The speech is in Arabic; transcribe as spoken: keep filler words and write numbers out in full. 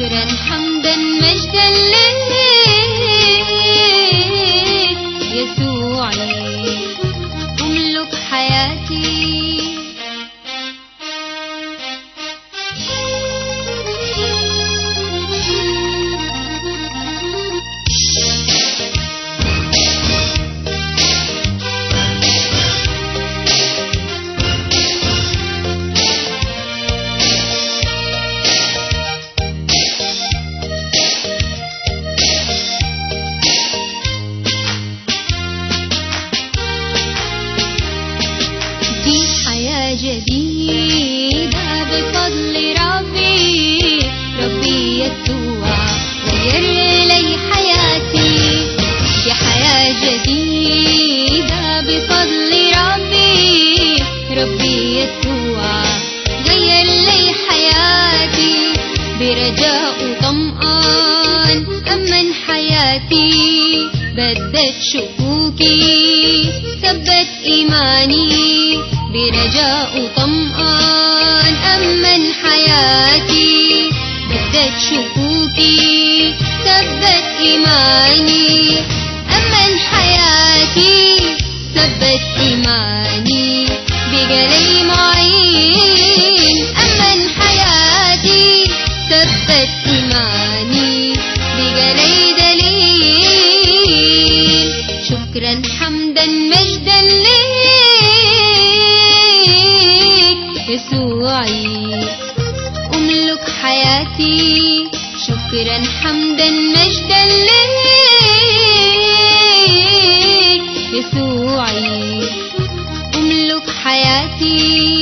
شكرا حمدا مجدا لك يسوعي أملك حياتي. جديدة بفضل ربي ربي يسوع غير لي حياتي. دي حياة جديدة بفضل ربي ربي يسوع غير لي حياتي. برجاء وطمأن أمن حياتي، بدت شكوكي ثبت إيماني. برجاء وطمأن أمن حياتي، بدت شكوكي ثبت إيماني. أمن حياتي ثبت إيماني بقلي معين. أمن حياتي ثبت إيماني بقلي دليل. شكرا حمدا مجدا لك يسوعي أملك حياتي. شكرا حمدا مجدا لك يسوعي أملك حياتي.